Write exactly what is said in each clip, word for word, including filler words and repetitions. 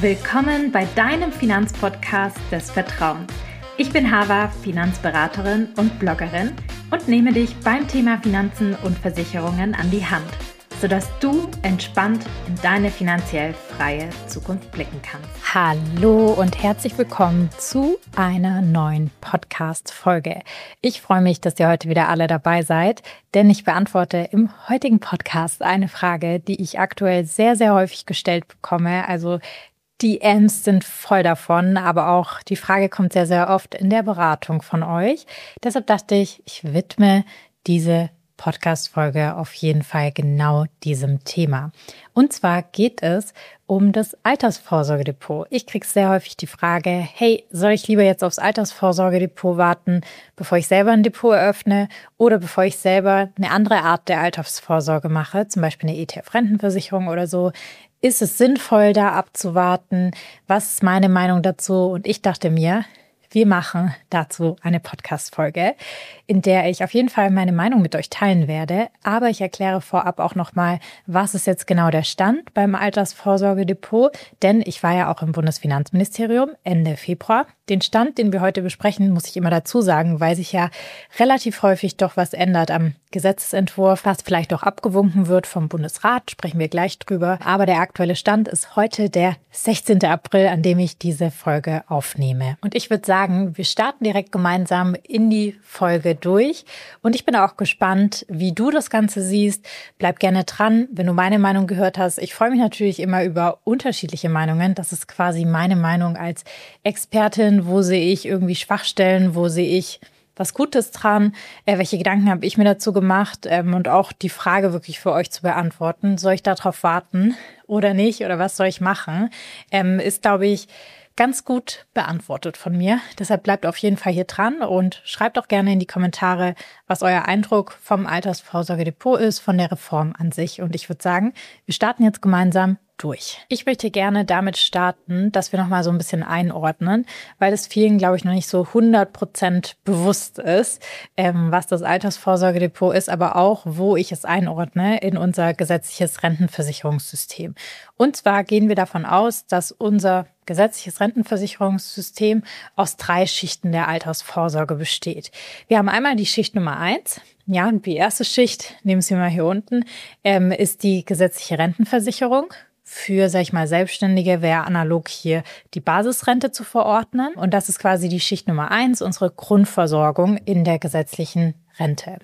Willkommen bei deinem Finanzpodcast des Vertrauens. Ich bin Hava, Finanzberaterin und Bloggerin und nehme dich beim Thema Finanzen und Versicherungen an die Hand, sodass du entspannt in deine finanziell freie Zukunft blicken kannst. Hallo und herzlich willkommen zu einer neuen Podcast-Folge. Ich freue mich, dass ihr heute wieder alle dabei seid, denn ich beantworte im heutigen Podcast eine Frage, die ich aktuell sehr, sehr häufig gestellt bekomme. Also die D Ms sind voll davon, aber auch die Frage kommt sehr, sehr oft in der Beratung von euch. Deshalb dachte ich, ich widme diese Podcast-Folge auf jeden Fall genau diesem Thema. Und zwar geht es um das Altersvorsorgedepot. Ich kriege sehr häufig die Frage, hey, soll ich lieber jetzt aufs Altersvorsorgedepot warten, bevor ich selber ein Depot eröffne oder bevor ich selber eine andere Art der Altersvorsorge mache, zum Beispiel eine E T F-Rentenversicherung oder so. Ist es sinnvoll, da abzuwarten? Was ist meine Meinung dazu? Und ich dachte mir, wir machen dazu eine Podcast-Folge, in der ich auf jeden Fall meine Meinung mit euch teilen werde. Aber ich erkläre vorab auch nochmal, was ist jetzt genau der Stand beim Altersvorsorgedepot. Denn ich war ja auch im Bundesfinanzministerium Ende Februar. Den Stand, den wir heute besprechen, muss ich immer dazu sagen, weil sich ja relativ häufig doch was ändert am Gesetzesentwurf, was vielleicht auch abgewunken wird vom Bundesrat, sprechen wir gleich drüber. Aber der aktuelle Stand ist heute der sechzehnten April, an dem ich diese Folge aufnehme. Und ich würde sagen, wir starten direkt gemeinsam in die Folge durch. Und ich bin auch gespannt, wie du das Ganze siehst. Bleib gerne dran, wenn du meine Meinung gehört hast. Ich freue mich natürlich immer über unterschiedliche Meinungen. Das ist quasi meine Meinung als Expertin. Wo sehe ich irgendwie Schwachstellen? Wo sehe ich was Gutes dran? Äh, welche Gedanken habe ich mir dazu gemacht? Ähm, und auch die Frage wirklich für euch zu beantworten. Soll ich darauf warten oder nicht? Oder was soll ich machen? Ähm, ist, glaube ich, ganz gut beantwortet von mir. Deshalb bleibt auf jeden Fall hier dran und schreibt auch gerne in die Kommentare, was euer Eindruck vom Altersvorsorgedepot ist, von der Reform an sich. Und ich würde sagen, wir starten jetzt gemeinsam durch. Ich möchte gerne damit starten, dass wir nochmal so ein bisschen einordnen, weil es vielen, glaube ich, noch nicht so hundert Prozent bewusst ist, ähm, was das Altersvorsorgedepot ist, aber auch, wo ich es einordne in unser gesetzliches Rentenversicherungssystem. Und zwar gehen wir davon aus, dass unser gesetzliches Rentenversicherungssystem aus drei Schichten der Altersvorsorge besteht. Wir haben einmal die Schicht Nummer eins. Ja, und die erste Schicht, nehmen Sie mal hier unten, ähm, ist die gesetzliche Rentenversicherung. Für, sag ich mal, Selbstständige wäre analog hier die Basisrente zu verordnen. Und das ist quasi die Schicht Nummer eins, unsere Grundversorgung in der gesetzlichen Rente.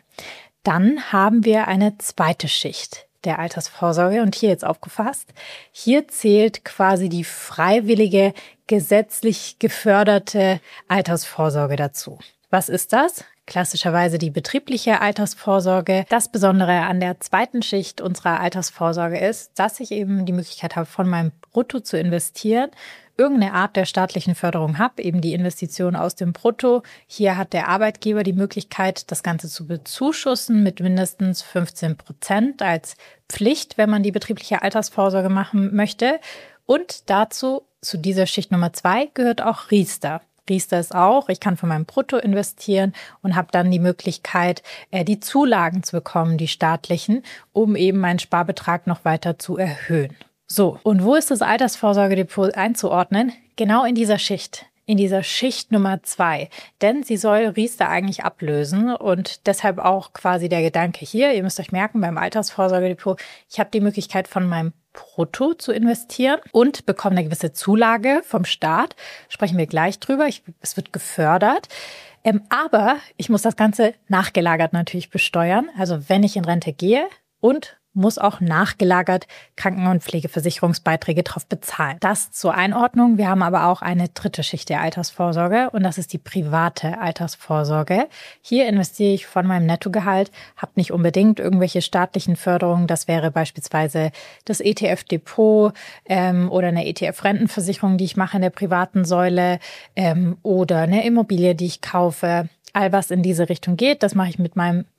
Dann haben wir eine zweite Schicht der Altersvorsorge und hier jetzt aufgefasst. Hier zählt quasi die freiwillige, gesetzlich geförderte Altersvorsorge dazu. Was ist das? Klassischerweise die betriebliche Altersvorsorge. Das Besondere an der zweiten Schicht unserer Altersvorsorge ist, dass ich eben die Möglichkeit habe, von meinem Brutto zu investieren, irgendeine Art der staatlichen Förderung habe, eben die Investition aus dem Brutto. Hier hat der Arbeitgeber die Möglichkeit, das Ganze zu bezuschussen mit mindestens fünfzehn Prozent als Pflicht, wenn man die betriebliche Altersvorsorge machen möchte. Und dazu, zu dieser Schicht Nummer zwei, gehört auch Riester. Riester ist auch, ich kann von meinem Brutto investieren und habe dann die Möglichkeit, die Zulagen zu bekommen, die staatlichen, um eben meinen Sparbetrag noch weiter zu erhöhen. So, und wo ist das Altersvorsorgedepot einzuordnen? Genau in dieser Schicht. In dieser Schicht Nummer zwei. Denn sie soll Riester eigentlich ablösen und deshalb auch quasi der Gedanke hier, ihr müsst euch merken, beim Altersvorsorgedepot, ich habe die Möglichkeit von meinem Brutto zu investieren und bekomme eine gewisse Zulage vom Staat. Sprechen wir gleich drüber. Ich, es wird gefördert. Ähm, aber ich muss das Ganze nachgelagert natürlich besteuern. Also wenn ich in Rente gehe und muss auch nachgelagert Kranken- und Pflegeversicherungsbeiträge drauf bezahlen. Das zur Einordnung. Wir haben aber auch eine dritte Schicht der Altersvorsorge und das ist die private Altersvorsorge. Hier investiere ich von meinem Nettogehalt, habe nicht unbedingt irgendwelche staatlichen Förderungen. Das wäre beispielsweise das E T F-Depot ähm, oder eine E T F-Rentenversicherung, die ich mache in der privaten Säule ähm, oder eine Immobilie, die ich kaufe. All was in diese Richtung geht, das mache ich mit meinem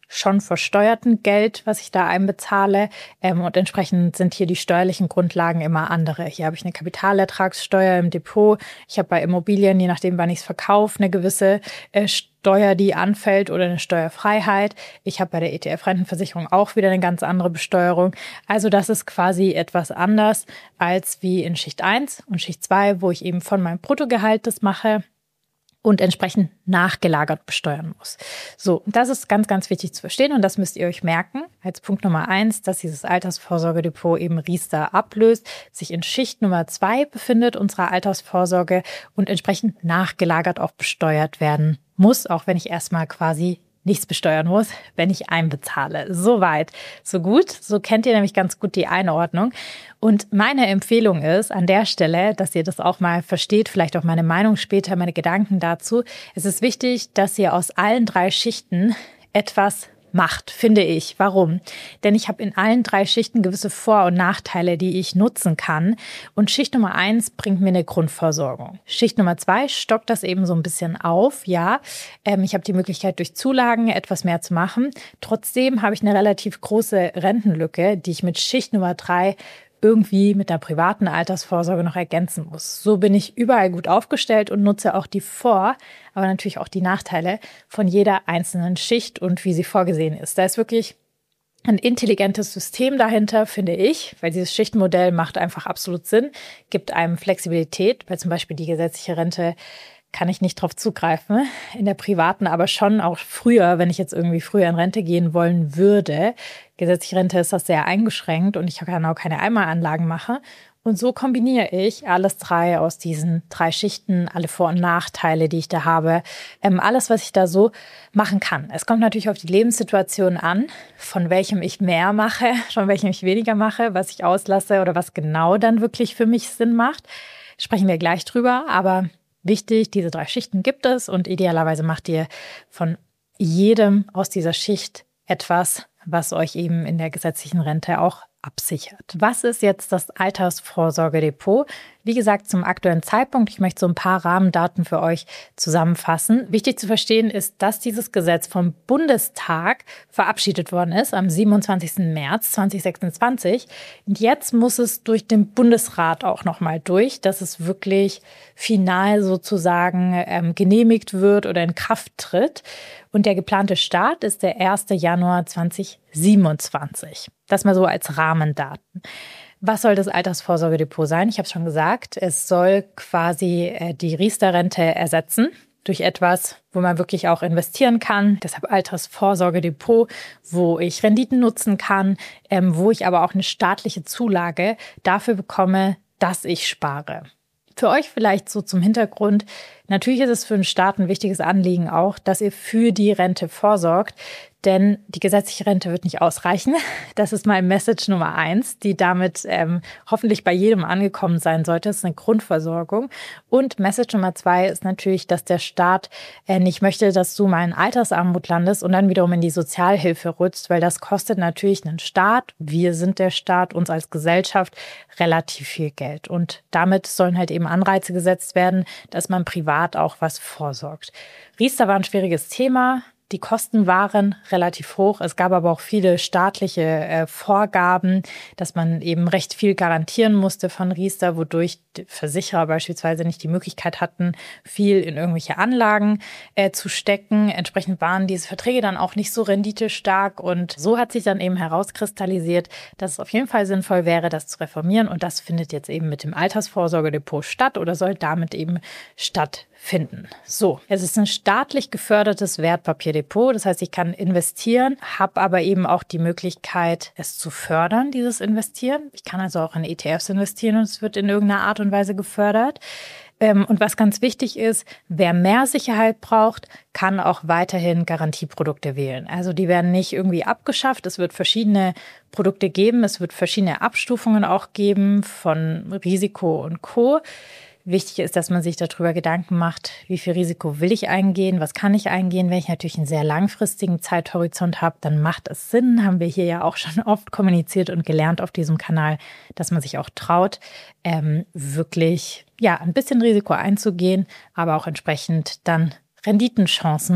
schon versteuerten Geld, was ich da einbezahle. Ähm, und entsprechend sind hier die steuerlichen Grundlagen immer andere. Hier habe ich eine Kapitalertragssteuer im Depot. Ich habe bei Immobilien, je nachdem, wann ich es verkaufe, eine gewisse äh, Steuer, die anfällt oder eine Steuerfreiheit. Ich habe bei der E T F-Rentenversicherung auch wieder eine ganz andere Besteuerung. Also das ist quasi etwas anders als wie in Schicht eins und Schicht zwei, wo ich eben von meinem Bruttogehalt das mache und entsprechend nachgelagert besteuern muss. So, das ist ganz, ganz wichtig zu verstehen und das müsst ihr euch merken als Punkt Nummer eins, dass dieses Altersvorsorgedepot eben Riester ablöst, sich in Schicht Nummer zwei befindet, unserer Altersvorsorge und entsprechend nachgelagert auch besteuert werden muss, auch wenn ich erstmal quasi nichts besteuern muss, wenn ich einbezahle. Soweit, so gut. So kennt ihr nämlich ganz gut die Einordnung. Und meine Empfehlung ist an der Stelle, dass ihr das auch mal versteht, vielleicht auch meine Meinung später, meine Gedanken dazu. Es ist wichtig, dass ihr aus allen drei Schichten etwas macht, finde ich. Warum? Denn ich habe in allen drei Schichten gewisse Vor- und Nachteile, die ich nutzen kann. Und Schicht Nummer eins bringt mir eine Grundversorgung. Schicht Nummer zwei stockt das eben so ein bisschen auf. Ja, ähm, ich habe die Möglichkeit, durch Zulagen etwas mehr zu machen. Trotzdem habe ich eine relativ große Rentenlücke, die ich mit Schicht Nummer drei irgendwie mit der privaten Altersvorsorge noch ergänzen muss. So bin ich überall gut aufgestellt und nutze auch die Vor-, aber natürlich auch die Nachteile von jeder einzelnen Schicht und wie sie vorgesehen ist. Da ist wirklich ein intelligentes System dahinter, finde ich, weil dieses Schichtenmodell macht einfach absolut Sinn, gibt einem Flexibilität, weil zum Beispiel die gesetzliche Rente kann ich nicht drauf zugreifen, in der privaten aber schon auch früher, wenn ich jetzt irgendwie früher in Rente gehen wollen würde. Gesetzliche Rente ist das sehr eingeschränkt und ich kann auch keine Einmalanlagen machen. Und so kombiniere ich alles drei aus diesen drei Schichten, alle Vor- und Nachteile, die ich da habe, ähm, alles, was ich da so machen kann. Es kommt natürlich auf die Lebenssituation an, von welchem ich mehr mache, von welchem ich weniger mache, was ich auslasse oder was genau dann wirklich für mich Sinn macht. Sprechen wir gleich drüber, aber wichtig, diese drei Schichten gibt es und idealerweise macht ihr von jedem aus dieser Schicht etwas, was euch eben in der gesetzlichen Rente auch absichert. Was ist jetzt das Altersvorsorgedepot? Wie gesagt, zum aktuellen Zeitpunkt, ich möchte so ein paar Rahmendaten für euch zusammenfassen. Wichtig zu verstehen ist, dass dieses Gesetz vom Bundestag verabschiedet worden ist am siebenundzwanzigsten März zweitausendsechsundzwanzig. Und jetzt muss es durch den Bundesrat auch nochmal durch, dass es wirklich final sozusagen ähm, genehmigt wird oder in Kraft tritt. Und der geplante Start ist der erste Januar zweitausendsiebenundzwanzig. Das mal so als Rahmendaten. Was soll das Altersvorsorgedepot sein? Ich habe es schon gesagt, es soll quasi äh, die Riester-Rente ersetzen durch etwas, wo man wirklich auch investieren kann. Deshalb Altersvorsorgedepot, wo ich Renditen nutzen kann, ähm, wo ich aber auch eine staatliche Zulage dafür bekomme, dass ich spare. Für euch vielleicht so zum Hintergrund, natürlich ist es für den Staat ein wichtiges Anliegen auch, dass ihr für die Rente vorsorgt, denn die gesetzliche Rente wird nicht ausreichen. Das ist mal Message Nummer eins, die damit ähm, hoffentlich bei jedem angekommen sein sollte. Das ist eine Grundversorgung. Und Message Nummer zwei ist natürlich, dass der Staat äh, nicht möchte, dass du mal in Altersarmut landest und dann wiederum in die Sozialhilfe rutschst, weil das kostet natürlich einen Staat, wir sind der Staat, uns als Gesellschaft relativ viel Geld. Und damit sollen halt eben Anreize gesetzt werden, dass man privat auch was vorsorgt. Riester war ein schwieriges Thema. Die Kosten waren relativ hoch. Es gab aber auch viele staatliche äh, Vorgaben, dass man eben recht viel garantieren musste von Riester, wodurch die Versicherer beispielsweise nicht die Möglichkeit hatten, viel in irgendwelche Anlagen äh, zu stecken. Entsprechend waren diese Verträge dann auch nicht so renditestark. Und so hat sich dann eben herauskristallisiert, dass es auf jeden Fall sinnvoll wäre, das zu reformieren. Und das findet jetzt eben mit dem Altersvorsorgedepot statt oder soll damit eben stattfinden. So, es ist ein staatlich gefördertes Wertpapierdepot. Das heißt, ich kann investieren, habe aber eben auch die Möglichkeit, es zu fördern, dieses Investieren. Ich kann also auch in E T Fs investieren und es wird in irgendeiner Art und Weise gefördert. Und was ganz wichtig ist, wer mehr Sicherheit braucht, kann auch weiterhin Garantieprodukte wählen. Also die werden nicht irgendwie abgeschafft. Es wird verschiedene Produkte geben. Es wird verschiedene Abstufungen auch geben von Risiko und Co. Wichtig ist, dass man sich darüber Gedanken macht, wie viel Risiko will ich eingehen, was kann ich eingehen. Wenn ich natürlich einen sehr langfristigen Zeithorizont habe, dann macht es Sinn, haben wir hier ja auch schon oft kommuniziert und gelernt auf diesem Kanal, dass man sich auch traut, ähm, wirklich ja ein bisschen Risiko einzugehen, aber auch entsprechend dann Renditenchancen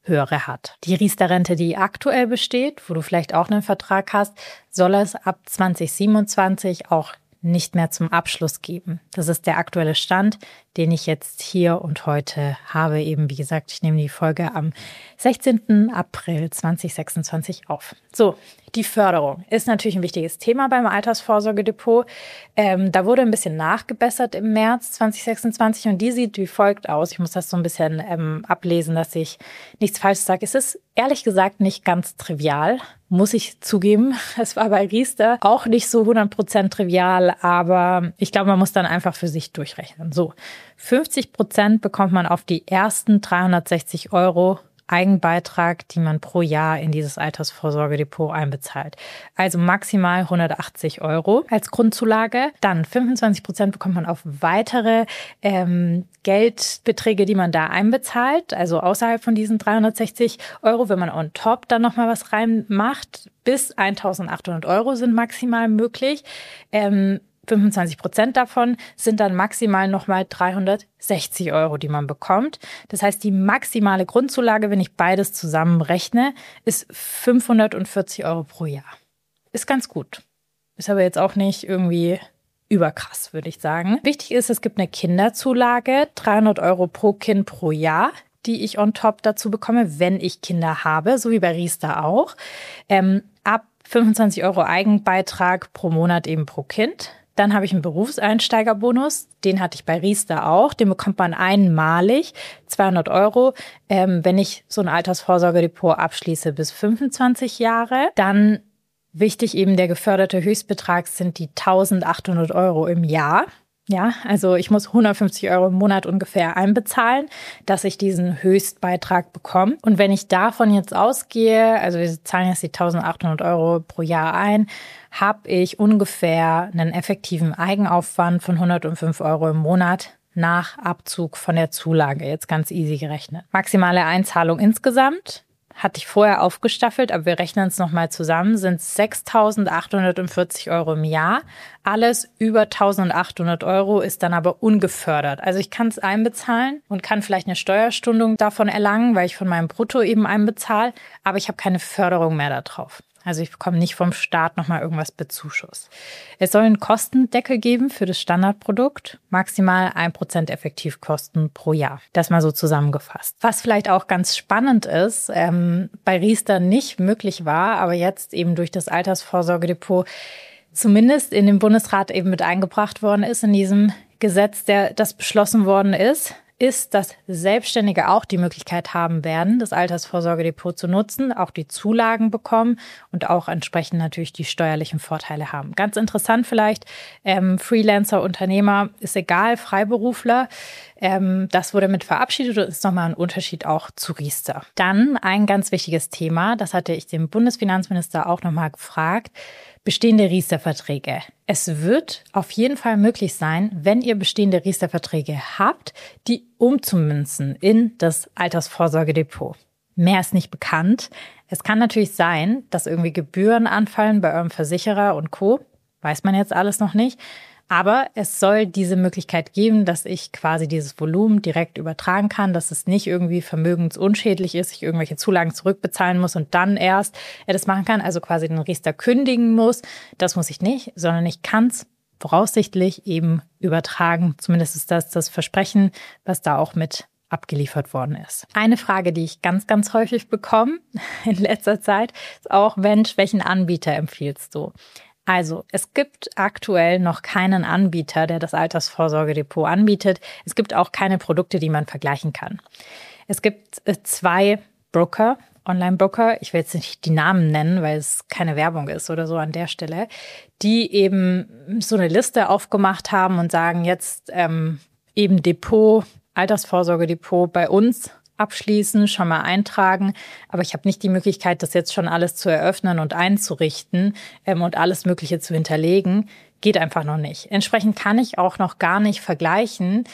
höhere hat. Die Riester-Rente, die aktuell besteht, wo du vielleicht auch einen Vertrag hast, soll es ab zwanzig siebenundzwanzig auch nicht mehr zum Abschluss geben. Das ist der aktuelle Stand, den ich jetzt hier und heute habe. Eben, wie gesagt, ich nehme die Folge am sechzehnten April zweitausendsechsundzwanzig auf. So, die Förderung ist natürlich ein wichtiges Thema beim Altersvorsorgedepot. Ähm, da wurde ein bisschen nachgebessert im März zweitausendsechsundzwanzig und die sieht wie folgt aus. Ich muss das so ein bisschen ähm, ablesen, dass ich nichts Falsches sage. Es ist ehrlich gesagt nicht ganz trivial, muss ich zugeben. Es war bei Riester auch nicht so hundert Prozent trivial, aber ich glaube, man muss dann einfach für sich durchrechnen. So, fünfzig Prozent bekommt man auf die ersten dreihundertsechzig Euro Eigenbeitrag, die man pro Jahr in dieses Altersvorsorgedepot einbezahlt. Also maximal hundertachtzig Euro als Grundzulage. Dann fünfundzwanzig Prozent bekommt man auf weitere ähm, Geldbeträge, die man da einbezahlt, also außerhalb von diesen dreihundertsechzig Euro, wenn man on top dann nochmal was reinmacht. Bis eintausendachthundert Euro sind maximal möglich. Ähm, fünfundzwanzig Prozent davon sind dann maximal nochmal dreihundertsechzig Euro, die man bekommt. Das heißt, die maximale Grundzulage, wenn ich beides zusammenrechne, ist fünfhundertvierzig Euro pro Jahr. Ist ganz gut. Ist aber jetzt auch nicht irgendwie überkrass, würde ich sagen. Wichtig ist, es gibt eine Kinderzulage, dreihundert Euro pro Kind pro Jahr, die ich on top dazu bekomme, wenn ich Kinder habe, so wie bei Riester auch. Ähm, ab fünfundzwanzig Euro Eigenbeitrag pro Monat eben pro Kind. Dann habe ich einen Berufseinsteigerbonus, den hatte ich bei Riester auch. Den bekommt man einmalig, zweihundert Euro, ähm, wenn ich so ein Altersvorsorgedepot abschließe bis fünfundzwanzig Jahre. Dann wichtig eben der geförderte Höchstbetrag sind die eintausendachthundert Euro im Jahr. Ja, also ich muss hundertfünfzig Euro im Monat ungefähr einbezahlen, dass ich diesen Höchstbeitrag bekomme. Und wenn ich davon jetzt ausgehe, also wir zahlen jetzt die eintausendachthundert Euro pro Jahr ein, habe ich ungefähr einen effektiven Eigenaufwand von hundertfünf Euro im Monat nach Abzug von der Zulage. Jetzt ganz easy gerechnet. Maximale Einzahlung insgesamt hatte ich vorher aufgestaffelt, aber wir rechnen es nochmal zusammen, sind sechstausendachthundertvierzig Euro im Jahr. Alles über eintausendachthundert Euro ist dann aber ungefördert. Also ich kann es einbezahlen und kann vielleicht eine Steuerstundung davon erlangen, weil ich von meinem Brutto eben einbezahle, aber ich habe keine Förderung mehr da drauf. Also ich bekomme nicht vom Staat nochmal irgendwas bezuschusst. Es soll einen Kostendeckel geben für das Standardprodukt, maximal ein Prozent Effektivkosten pro Jahr. Das mal so zusammengefasst. Was vielleicht auch ganz spannend ist, ähm, bei Riester nicht möglich war, aber jetzt eben durch das Altersvorsorgedepot zumindest in den Bundesrat eben mit eingebracht worden ist, in diesem Gesetz, der das beschlossen worden ist, ist, dass Selbstständige auch die Möglichkeit haben werden, das Altersvorsorgedepot zu nutzen, auch die Zulagen bekommen und auch entsprechend natürlich die steuerlichen Vorteile haben. Ganz interessant vielleicht, ähm, Freelancer, Unternehmer, ist egal, Freiberufler, ähm, das wurde mit verabschiedet und ist nochmal ein Unterschied auch zu Riester. Dann ein ganz wichtiges Thema, das hatte ich dem Bundesfinanzminister auch nochmal gefragt, bestehende Riester-Verträge. Es wird auf jeden Fall möglich sein, wenn ihr bestehende Riester-Verträge habt, die umzumünzen in das Altersvorsorgedepot. Mehr ist nicht bekannt. Es kann natürlich sein, dass irgendwie Gebühren anfallen bei eurem Versicherer und Co. Weiß man jetzt alles noch nicht. Aber es soll diese Möglichkeit geben, dass ich quasi dieses Volumen direkt übertragen kann, dass es nicht irgendwie vermögensunschädlich ist, ich irgendwelche Zulagen zurückbezahlen muss und dann erst er das machen kann, also quasi den Riester kündigen muss. Das muss ich nicht, sondern ich kann es voraussichtlich eben übertragen. Zumindest ist das das Versprechen, was da auch mit abgeliefert worden ist. Eine Frage, die ich ganz, ganz häufig bekomme in letzter Zeit, ist auch, Mensch, welchen Anbieter empfiehlst du? Also, es gibt aktuell noch keinen Anbieter, der das Altersvorsorgedepot anbietet. Es gibt auch keine Produkte, die man vergleichen kann. Es gibt zwei Broker, Online-Broker, ich will jetzt nicht die Namen nennen, weil es keine Werbung ist oder so an der Stelle, die eben so eine Liste aufgemacht haben und sagen, jetzt ähm, eben Depot, Altersvorsorgedepot bei uns abschließen, schon mal eintragen, aber ich habe nicht die Möglichkeit, das jetzt schon alles zu eröffnen und einzurichten ähm, und alles Mögliche zu hinterlegen. Geht einfach noch nicht. Entsprechend kann ich auch noch gar nicht vergleichen,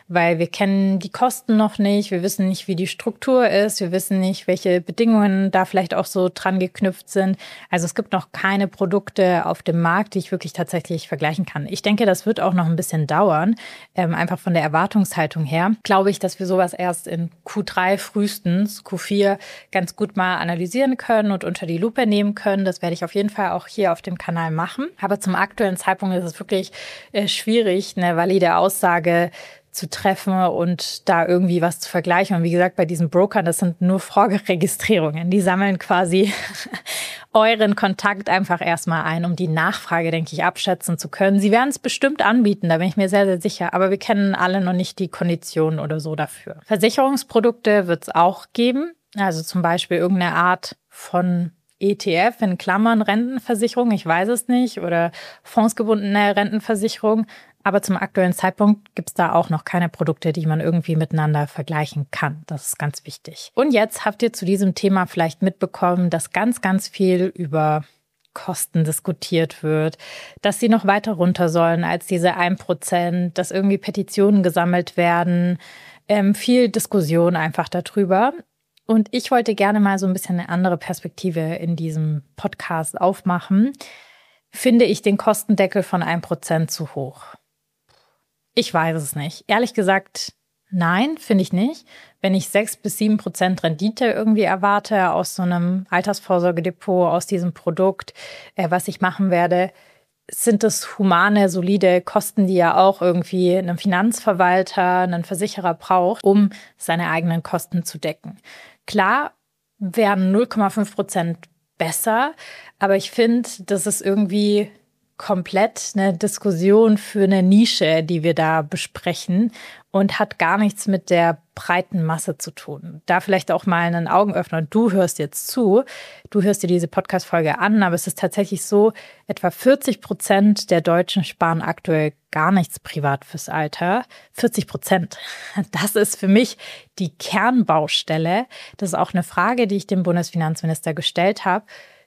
weil wir kennen die Kosten noch nicht, wir wissen nicht, wie die Struktur ist, wir wissen nicht, welche Bedingungen da vielleicht auch so dran geknüpft sind. Also es gibt noch keine Produkte auf dem Markt, die ich wirklich tatsächlich vergleichen kann. Ich denke, das wird auch noch ein bisschen dauern, ähm, einfach von der Erwartungshaltung her. Glaube ich, dass wir sowas erst in Q drei frühestens, Q vier ganz gut mal analysieren können und unter die Lupe nehmen können. Das werde ich auf jeden Fall auch hier auf dem Kanal machen. Aber zum aktuellen Zeitpunkt ist es wirklich äh, schwierig, eine valide Aussage zu treffen und da irgendwie was zu vergleichen. Und wie gesagt, bei diesen Brokern, das sind nur Vorregistrierungen. Die sammeln quasi euren Kontakt einfach erstmal ein, um die Nachfrage, denke ich, abschätzen zu können. Sie werden es bestimmt anbieten, da bin ich mir sehr, sehr sicher. Aber wir kennen alle noch nicht die Konditionen oder so dafür. Versicherungsprodukte wird es auch geben. Also zum Beispiel irgendeine Art von E T F, in Klammern Rentenversicherung, ich weiß es nicht, oder fondsgebundene Rentenversicherung. Aber zum aktuellen Zeitpunkt gibt es da auch noch keine Produkte, die man irgendwie miteinander vergleichen kann. Das ist ganz wichtig. Und jetzt habt ihr zu diesem Thema vielleicht mitbekommen, dass ganz, ganz viel über Kosten diskutiert wird, dass sie noch weiter runter sollen als diese ein Prozent, dass irgendwie Petitionen gesammelt werden, ähm, viel Diskussion einfach darüber. Und ich wollte gerne mal so ein bisschen eine andere Perspektive in diesem Podcast aufmachen. Finde ich den Kostendeckel von ein Prozent zu hoch? Ich weiß es nicht. Ehrlich gesagt, nein, finde ich nicht. Wenn ich sechs bis sieben Prozent Rendite irgendwie erwarte aus so einem Altersvorsorgedepot, aus diesem Produkt, äh, was ich machen werde, sind das humane, solide Kosten, die ja auch irgendwie ein Finanzverwalter, ein Versicherer braucht, um seine eigenen Kosten zu decken. Klar wären null Komma fünf Prozent besser, aber ich finde, das ist irgendwie komplett eine Diskussion für eine Nische, die wir da besprechen und hat gar nichts mit der breiten Masse zu tun. Da vielleicht auch mal einen Augenöffner. Du hörst jetzt zu, du hörst dir diese Podcast-Folge an, aber es ist tatsächlich so, etwa vierzig Prozent der Deutschen sparen aktuell gar nichts privat fürs Alter. vierzig Prozent. Das ist für mich die Kernbaustelle. Das ist auch eine Frage, die ich dem Bundesfinanzminister gestellt habe.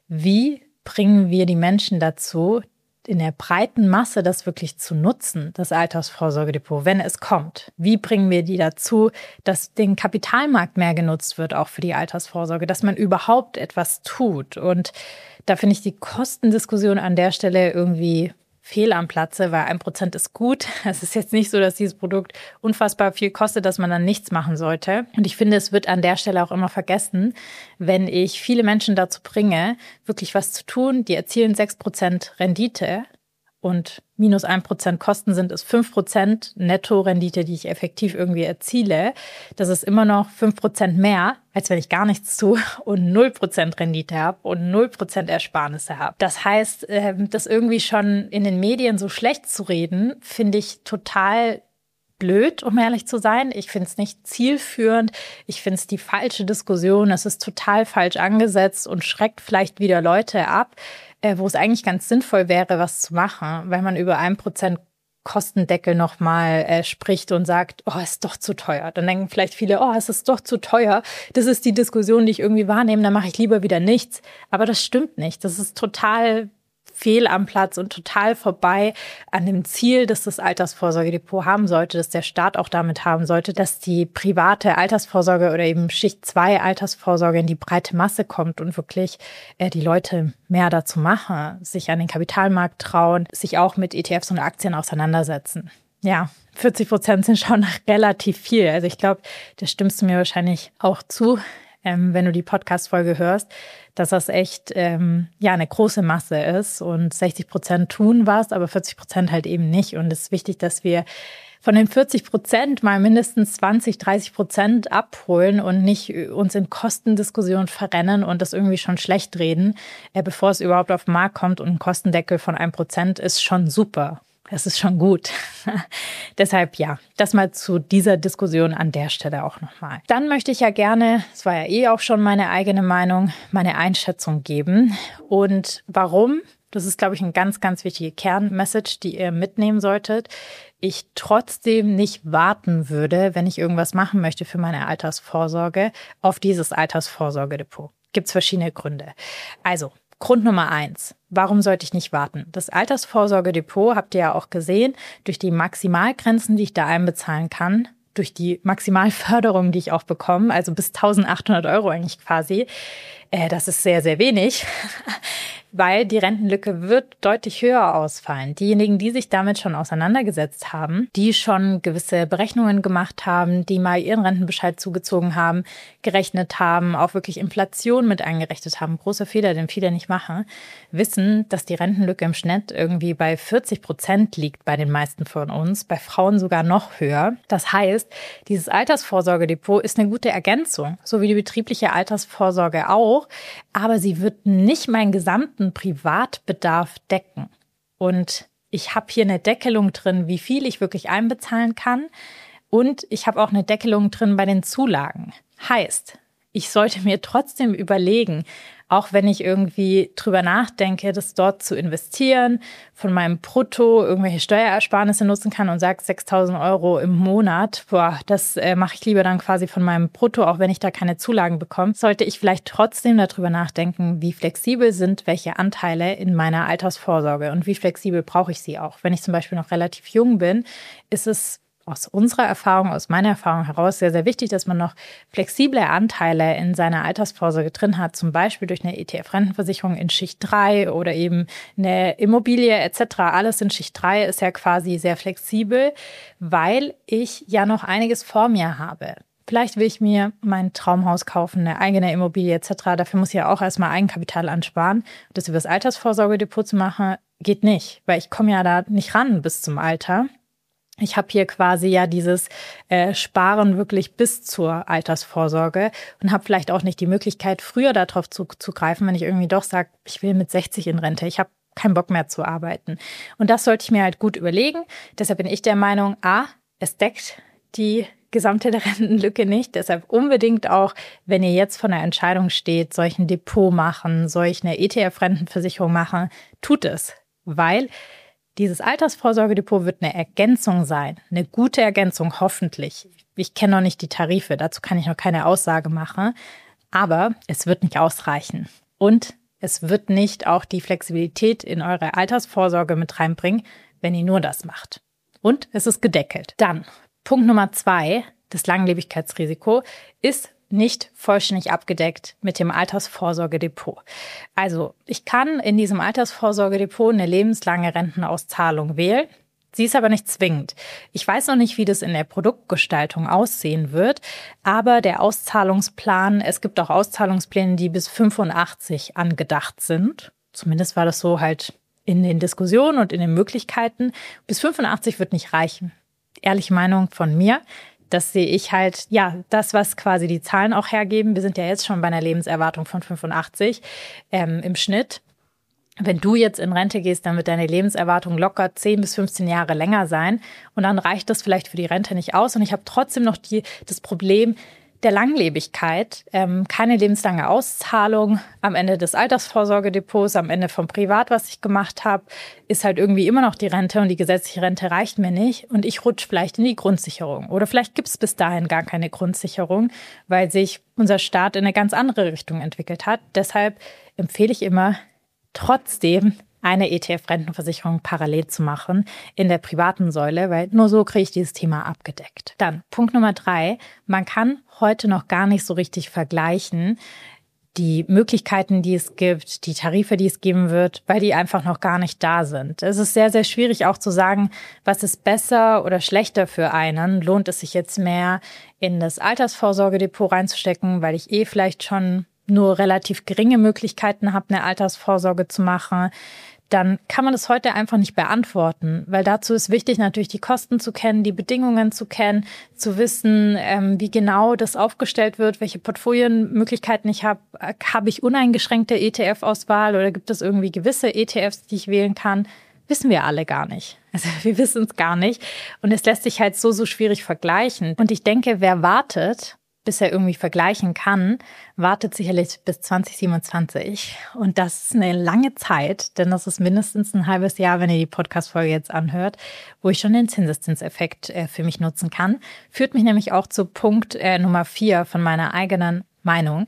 Wie bringen wir die Menschen dazu, in der breiten Masse das wirklich zu nutzen, das Altersvorsorgedepot, wenn es kommt? Wie bringen wir die dazu, dass den Kapitalmarkt mehr genutzt wird, auch für die Altersvorsorge, dass man überhaupt etwas tut? Und da finde ich die Kostendiskussion an der Stelle irgendwie fehl am Platze, weil ein Prozent ist gut. Es ist jetzt nicht so, dass dieses Produkt unfassbar viel kostet, dass man dann nichts machen sollte. Und ich finde, es wird an der Stelle auch immer vergessen, wenn ich viele Menschen dazu bringe, wirklich was zu tun. Die erzielen sechs Prozent Rendite und minus ein Prozent Kosten sind es fünf Prozent Netto-Rendite, die ich effektiv irgendwie erziele. Das ist immer noch fünf Prozent mehr, als wenn ich gar nichts tue und null Prozent Rendite habe und null Prozent Ersparnisse habe. Das heißt, das irgendwie schon in den Medien so schlecht zu reden, finde ich total blöd, um ehrlich zu sein. Ich finde es nicht zielführend. Ich finde es die falsche Diskussion. Es ist total falsch angesetzt und schreckt vielleicht wieder Leute ab, wo es eigentlich ganz sinnvoll wäre, was zu machen, wenn man über ein Prozent Kostendeckel nochmal äh, spricht und sagt, oh, ist doch zu teuer. Dann denken vielleicht viele, oh, es ist doch zu teuer. Das ist die Diskussion, die ich irgendwie wahrnehme, dann mache ich lieber wieder nichts. Aber das stimmt nicht. Das ist total fehl am Platz und total vorbei an dem Ziel, dass das Altersvorsorgedepot haben sollte, dass der Staat auch damit haben sollte, dass die private Altersvorsorge oder eben Schicht zwei Altersvorsorge in die breite Masse kommt und wirklich äh, die Leute mehr dazu machen, sich an den Kapitalmarkt trauen, sich auch mit E T Fs und Aktien auseinandersetzen. Ja, vierzig Prozent sind schon relativ viel. Also ich glaube, da stimmst du mir wahrscheinlich auch zu, ähm, wenn du die Podcast-Folge hörst, dass das echt ähm, ja eine große Masse ist und sechzig Prozent tun was, aber vierzig Prozent halt eben nicht. Und es ist wichtig, dass wir von den vierzig Prozent mal mindestens zwanzig, dreißig Prozent abholen und nicht uns in Kostendiskussionen verrennen und das irgendwie schon schlecht reden, äh, bevor es überhaupt auf den Markt kommt. Und ein Kostendeckel von ein Prozent ist schon super. Das ist schon gut. Deshalb ja, das mal zu dieser Diskussion an der Stelle auch nochmal. Dann möchte ich ja gerne, es war ja eh auch schon meine eigene Meinung, meine Einschätzung geben. Und warum? Das ist, glaube ich, eine ganz, ganz wichtige Kernmessage, die ihr mitnehmen solltet. Ich trotzdem nicht warten würde, wenn ich irgendwas machen möchte für meine Altersvorsorge, auf dieses Altersvorsorgedepot. Gibt es verschiedene Gründe. Also, Grund Nummer eins. Warum sollte ich nicht warten? Das Altersvorsorgedepot, habt ihr ja auch gesehen, durch die Maximalgrenzen, die ich da einbezahlen kann, durch die Maximalförderung, die ich auch bekomme, also bis eintausendachthundert Euro eigentlich quasi, äh, das ist sehr, sehr wenig, weil die Rentenlücke wird deutlich höher ausfallen. Diejenigen, die sich damit schon auseinandergesetzt haben, die schon gewisse Berechnungen gemacht haben, die mal ihren Rentenbescheid zugezogen haben, gerechnet haben, auch wirklich Inflation mit eingerechnet haben, großer Fehler, den viele nicht machen, wissen, dass die Rentenlücke im Schnitt irgendwie bei vierzig Prozent liegt bei den meisten von uns, bei Frauen sogar noch höher. Das heißt, dieses Altersvorsorgedepot ist eine gute Ergänzung, so wie die betriebliche Altersvorsorge auch, aber sie wird nicht meinen gesamten Privatbedarf decken. Und ich habe hier eine Deckelung drin, wie viel ich wirklich einbezahlen kann. Und ich habe auch eine Deckelung drin bei den Zulagen. Heißt, ich sollte mir trotzdem überlegen, auch wenn ich irgendwie drüber nachdenke, das dort zu investieren, von meinem Brutto irgendwelche Steuerersparnisse nutzen kann und sage sechstausend Euro im Monat, boah, das äh, mache ich lieber dann quasi von meinem Brutto, auch wenn ich da keine Zulagen bekomme, sollte ich vielleicht trotzdem darüber nachdenken, wie flexibel sind welche Anteile in meiner Altersvorsorge und wie flexibel brauche ich sie auch. Wenn ich zum Beispiel noch relativ jung bin, ist es aus unserer Erfahrung, aus meiner Erfahrung heraus sehr, sehr wichtig, dass man noch flexible Anteile in seiner Altersvorsorge drin hat, zum Beispiel durch eine E T F-Rentenversicherung in Schicht drei oder eben eine Immobilie et cetera. Alles in Schicht drei ist ja quasi sehr flexibel, weil ich ja noch einiges vor mir habe. Vielleicht will ich mir mein Traumhaus kaufen, eine eigene Immobilie et cetera. Dafür muss ich ja auch erstmal Eigenkapital ansparen. Das über das Altersvorsorgedepot zu machen, geht nicht, weil ich komme ja da nicht ran bis zum Alter. Ich habe hier quasi ja dieses äh, Sparen wirklich bis zur Altersvorsorge und habe vielleicht auch nicht die Möglichkeit, früher darauf zuzugreifen, wenn ich irgendwie doch sage, ich will mit sechzig in Rente, ich habe keinen Bock mehr zu arbeiten. Und das sollte ich mir halt gut überlegen. Deshalb bin ich der Meinung, a, es deckt die gesamte Rentenlücke nicht. Deshalb unbedingt auch, wenn ihr jetzt vor einer Entscheidung steht, solch ein Depot machen, solch eine E T F-Rentenversicherung machen, tut es, weil dieses Altersvorsorgedepot wird eine Ergänzung sein, eine gute Ergänzung hoffentlich. Ich kenne noch nicht die Tarife, dazu kann ich noch keine Aussage machen, aber es wird nicht ausreichen. Und es wird nicht auch die Flexibilität in eure Altersvorsorge mit reinbringen, wenn ihr nur das macht. Und es ist gedeckelt. Dann Punkt Nummer zwei, das Langlebigkeitsrisiko, ist nicht vollständig abgedeckt mit dem Altersvorsorgedepot. Also ich kann in diesem Altersvorsorgedepot eine lebenslange Rentenauszahlung wählen. Sie ist aber nicht zwingend. Ich weiß noch nicht, wie das in der Produktgestaltung aussehen wird, aber der Auszahlungsplan, es gibt auch Auszahlungspläne, die bis fünfundachtzig angedacht sind. Zumindest war das so halt in den Diskussionen und in den Möglichkeiten. Bis fünfundachtzig wird nicht reichen. Ehrliche Meinung von mir. Das sehe ich halt, ja, das, was quasi die Zahlen auch hergeben. Wir sind ja jetzt schon bei einer Lebenserwartung von fünfundachtzig ähm, im Schnitt. Wenn du jetzt in Rente gehst, dann wird deine Lebenserwartung locker zehn bis fünfzehn Jahre länger sein. Und dann reicht das vielleicht für die Rente nicht aus. Und ich habe trotzdem noch die, das Problem der Langlebigkeit. Ähm, keine lebenslange Auszahlung am Ende des Altersvorsorgedepots, am Ende vom Privat, was ich gemacht habe, ist halt irgendwie immer noch die Rente und die gesetzliche Rente reicht mir nicht. Und ich rutsche vielleicht in die Grundsicherung. Oder vielleicht gibt es bis dahin gar keine Grundsicherung, weil sich unser Staat in eine ganz andere Richtung entwickelt hat. Deshalb empfehle ich immer, trotzdem eine E T F-Rentenversicherung parallel zu machen in der privaten Säule, weil nur so kriege ich dieses Thema abgedeckt. Dann Punkt Nummer drei, man kann heute noch gar nicht so richtig vergleichen, die Möglichkeiten, die es gibt, die Tarife, die es geben wird, weil die einfach noch gar nicht da sind. Es ist sehr, sehr schwierig auch zu sagen, was ist besser oder schlechter für einen. Lohnt es sich jetzt mehr in das Altersvorsorgedepot reinzustecken, weil ich eh vielleicht schon nur relativ geringe Möglichkeiten habe, eine Altersvorsorge zu machen, dann kann man das heute einfach nicht beantworten, weil dazu ist wichtig, natürlich die Kosten zu kennen, die Bedingungen zu kennen, zu wissen, ähm, wie genau das aufgestellt wird, welche Portfolienmöglichkeiten ich habe. Habe ich uneingeschränkte E T F-Auswahl oder gibt es irgendwie gewisse E T Fs, die ich wählen kann? Wissen wir alle gar nicht. Also wir wissen es gar nicht. Und es lässt sich halt so, so schwierig vergleichen. Und ich denke, wer wartet, bis er irgendwie vergleichen kann, wartet sicherlich bis zwanzig siebenundzwanzig. Und das ist eine lange Zeit, denn das ist mindestens ein halbes Jahr, wenn ihr die Podcast-Folge jetzt anhört, wo ich schon den Zinseszinseffekt äh, für mich nutzen kann. Führt mich nämlich auch zu Punkt äh, Nummer vier von meiner eigenen Meinung.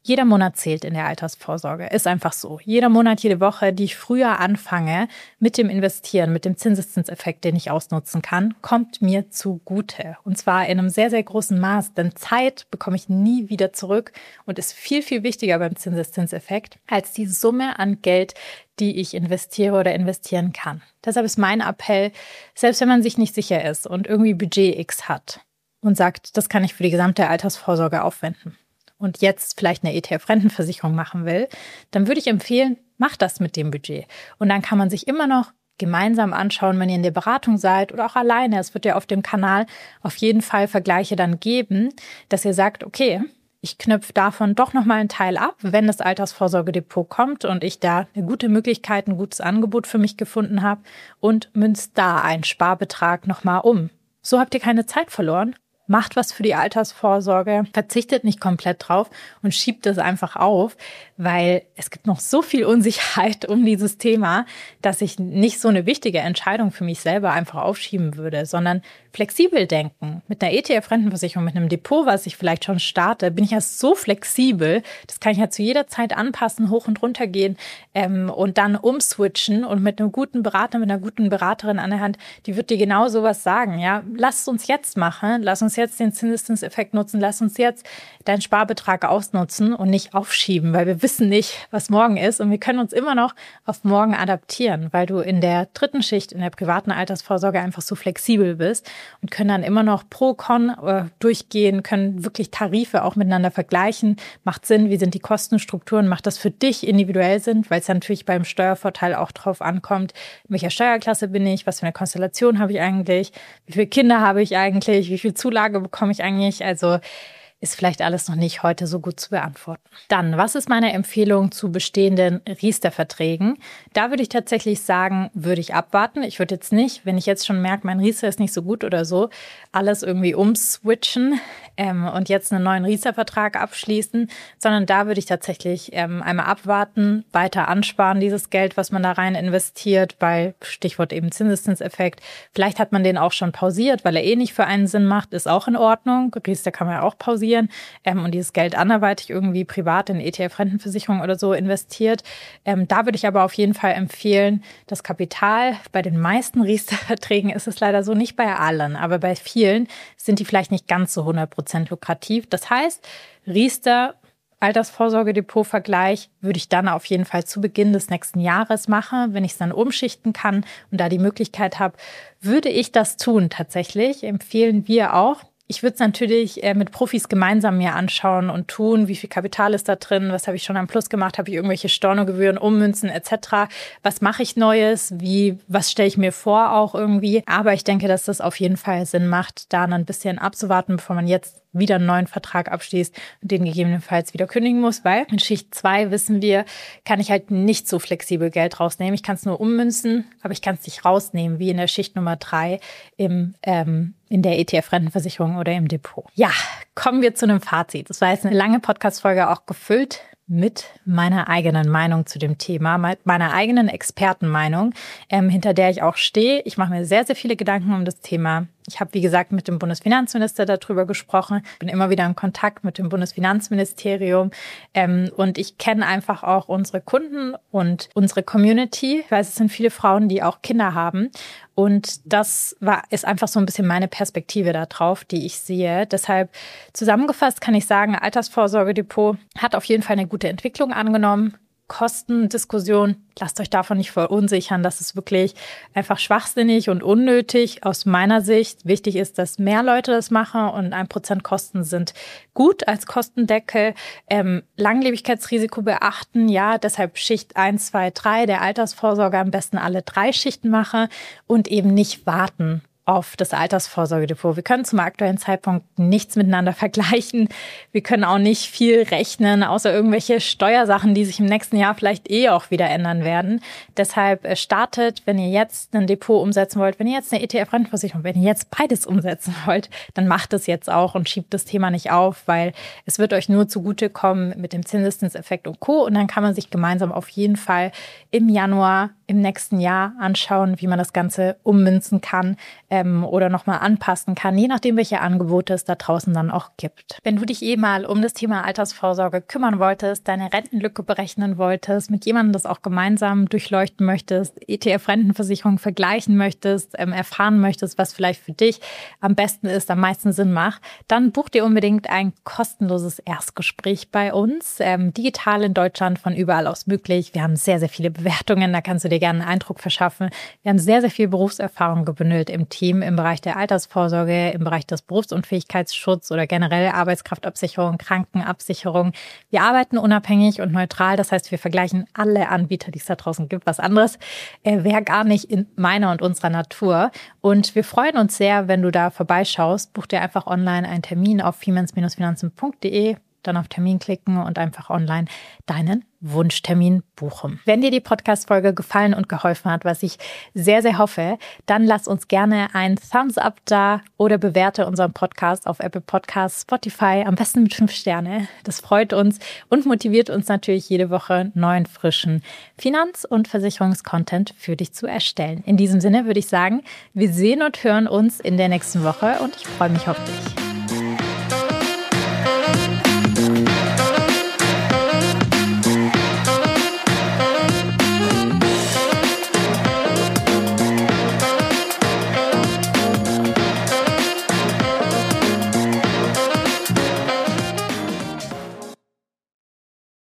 Jeder Monat zählt in der Altersvorsorge, ist einfach so. Jeder Monat, jede Woche, die ich früher anfange mit dem Investieren, mit dem Zinseszinseffekt, den ich ausnutzen kann, kommt mir zugute. Und zwar in einem sehr, sehr großen Maß, denn Zeit bekomme ich nie wieder zurück und ist viel, viel wichtiger beim Zinseszinseffekt als die Summe an Geld, die ich investiere oder investieren kann. Deshalb ist mein Appell, selbst wenn man sich nicht sicher ist und irgendwie Budget X hat und sagt, das kann ich für die gesamte Altersvorsorge aufwenden, und jetzt vielleicht eine E T F-Rentenversicherung machen will, dann würde ich empfehlen, mach das mit dem Budget. Und dann kann man sich immer noch gemeinsam anschauen, wenn ihr in der Beratung seid oder auch alleine. Es wird ja auf dem Kanal auf jeden Fall Vergleiche dann geben, dass ihr sagt, okay, ich knüpfe davon doch nochmal einen Teil ab, wenn das Altersvorsorgedepot kommt und ich da eine gute Möglichkeit, ein gutes Angebot für mich gefunden habe und münzt da einen Sparbetrag nochmal um. So habt ihr keine Zeit verloren. Macht was für die Altersvorsorge, verzichtet nicht komplett drauf und schiebt es einfach auf, weil es gibt noch so viel Unsicherheit um dieses Thema, dass ich nicht so eine wichtige Entscheidung für mich selber einfach aufschieben würde, sondern flexibel denken. Mit einer E T F-Rentenversicherung, mit einem Depot, was ich vielleicht schon starte, bin ich ja so flexibel, das kann ich ja zu jeder Zeit anpassen, hoch und runter gehen ähm, und dann umswitchen und mit einem guten Berater, mit einer guten Beraterin an der Hand, die wird dir genau sowas sagen, ja, lass uns jetzt machen, lass uns jetzt den Zinseszinseffekt nutzen, lass uns jetzt deinen Sparbetrag ausnutzen und nicht aufschieben, weil wir wissen nicht, was morgen ist und wir können uns immer noch auf morgen adaptieren, weil du in der dritten Schicht, in der privaten Altersvorsorge einfach so flexibel bist und können dann immer noch pro, con äh, durchgehen, können wirklich Tarife auch miteinander vergleichen. Macht Sinn, wie sind die Kostenstrukturen, macht das für dich individuell Sinn, weil es ja natürlich beim Steuervorteil auch drauf ankommt, in welcher Steuerklasse bin ich, was für eine Konstellation habe ich eigentlich, wie viele Kinder habe ich eigentlich, wie viel Zulage bekomme ich eigentlich, also ist vielleicht alles noch nicht heute so gut zu beantworten. Dann, was ist meine Empfehlung zu bestehenden Riester-Verträgen? Da würde ich tatsächlich sagen, würde ich abwarten. Ich würde jetzt nicht, wenn ich jetzt schon merke, mein Riester ist nicht so gut oder so, alles irgendwie umswitchen ähm, und jetzt einen neuen Riester-Vertrag abschließen, sondern da würde ich tatsächlich ähm, einmal abwarten, weiter ansparen, dieses Geld, was man da rein investiert, weil Stichwort eben Zinseszinseffekt. Vielleicht hat man den auch schon pausiert, weil er eh nicht für einen Sinn macht, ist auch in Ordnung. Riester kann man ja auch pausieren. Ähm, und dieses Geld anderweitig irgendwie privat in E T F-Rentenversicherung oder so investiert. Ähm, da würde ich aber auf jeden Fall empfehlen, das Kapital, bei den meisten Riester-Verträgen ist es leider so, nicht bei allen, aber bei vielen sind die vielleicht nicht ganz so hundert Prozent lukrativ. Das heißt, Riester Altersvorsorgedepot-Vergleich würde ich dann auf jeden Fall zu Beginn des nächsten Jahres machen. Wenn ich es dann umschichten kann und da die Möglichkeit habe, würde ich das tun tatsächlich. Empfehlen wir auch. Ich würde es natürlich äh, mit Profis gemeinsam mir anschauen und tun, wie viel Kapital ist da drin, was habe ich schon am Plus gemacht, habe ich irgendwelche Stornogebühren, Ummünzen et cetera. Was mache ich Neues, wie, was stelle ich mir vor auch irgendwie. Aber ich denke, dass das auf jeden Fall Sinn macht, da ein bisschen abzuwarten, bevor man jetzt wieder einen neuen Vertrag abschließt und den gegebenenfalls wieder kündigen muss, weil in Schicht zwei wissen wir, kann ich halt nicht so flexibel Geld rausnehmen. Ich kann es nur ummünzen, aber ich kann es nicht rausnehmen, wie in der Schicht Nummer drei im ähm, in der E T F-Rentenversicherung oder im Depot. Ja, kommen wir zu einem Fazit. Das war jetzt eine lange Podcast-Folge, auch gefüllt mit meiner eigenen Meinung zu dem Thema, meiner eigenen Expertenmeinung, ähm, hinter der ich auch stehe. Ich mache mir sehr, sehr viele Gedanken um das Thema. Ich habe, wie gesagt, mit dem Bundesfinanzminister darüber gesprochen, bin immer wieder in Kontakt mit dem Bundesfinanzministerium ähm, und ich kenne einfach auch unsere Kunden und unsere Community. Ich weiß, es sind viele Frauen, die auch Kinder haben und das war ist einfach so ein bisschen meine Perspektive da drauf, die ich sehe. Deshalb zusammengefasst kann ich sagen, Altersvorsorgedepot hat auf jeden Fall eine gute Entwicklung angenommen. Kostendiskussion, lasst euch davon nicht verunsichern. Das ist wirklich einfach schwachsinnig und unnötig aus meiner Sicht. Wichtig ist, dass mehr Leute das machen und ein Prozent Kosten sind gut als Kostendeckel. Ähm, Langlebigkeitsrisiko beachten, ja, deshalb Schicht eins, zwei, drei der Altersvorsorge am besten alle drei Schichten machen und eben nicht warten auf das Altersvorsorgedepot. Wir können zum aktuellen Zeitpunkt nichts miteinander vergleichen. Wir können auch nicht viel rechnen, außer irgendwelche Steuersachen, die sich im nächsten Jahr vielleicht eh auch wieder ändern werden. Deshalb startet, wenn ihr jetzt ein Depot umsetzen wollt, wenn ihr jetzt eine E T F-Rentenversicherung, wenn ihr jetzt beides umsetzen wollt, dann macht es jetzt auch und schiebt das Thema nicht auf, weil es wird euch nur zugutekommen mit dem Zinseszinseffekt und Co. Und dann kann man sich gemeinsam auf jeden Fall im Januar im nächsten Jahr anschauen, wie man das Ganze ummünzen kann ähm, oder nochmal anpassen kann, je nachdem, welche Angebote es da draußen dann auch gibt. Wenn du dich eh mal um das Thema Altersvorsorge kümmern wolltest, deine Rentenlücke berechnen wolltest, mit jemandem das auch gemeinsam durchleuchten möchtest, E T F-Rentenversicherung vergleichen möchtest, ähm, erfahren möchtest, was vielleicht für dich am besten ist, am meisten Sinn macht, dann buch dir unbedingt ein kostenloses Erstgespräch bei uns, ähm, digital in Deutschland, von überall aus möglich. Wir haben sehr, sehr viele Bewertungen, da kannst du dir gerne einen Eindruck verschaffen. Wir haben sehr, sehr viel Berufserfahrung gebündelt im Team, im Bereich der Altersvorsorge, im Bereich des Berufsunfähigkeitsschutzes oder generell Arbeitskraftabsicherung, Krankenabsicherung. Wir arbeiten unabhängig und neutral, das heißt, wir vergleichen alle Anbieter, die es da draußen gibt. Was anderes äh, wäre gar nicht in meiner und unserer Natur. Und wir freuen uns sehr, wenn du da vorbeischaust. Buch dir einfach online einen Termin auf femens Bindestrich finanzen Punkt de, dann auf Termin klicken und einfach online deinen Wunschtermin buchen. Wenn dir die Podcast-Folge gefallen und geholfen hat, was ich sehr, sehr hoffe, dann lass uns gerne ein Thumbs up da oder bewerte unseren Podcast auf Apple Podcasts, Spotify, am besten mit fünf Sterne. Das freut uns und motiviert uns natürlich jede Woche neuen, frischen Finanz- und Versicherungskontent für dich zu erstellen. In diesem Sinne würde ich sagen, wir sehen und hören uns in der nächsten Woche und ich freue mich auf dich.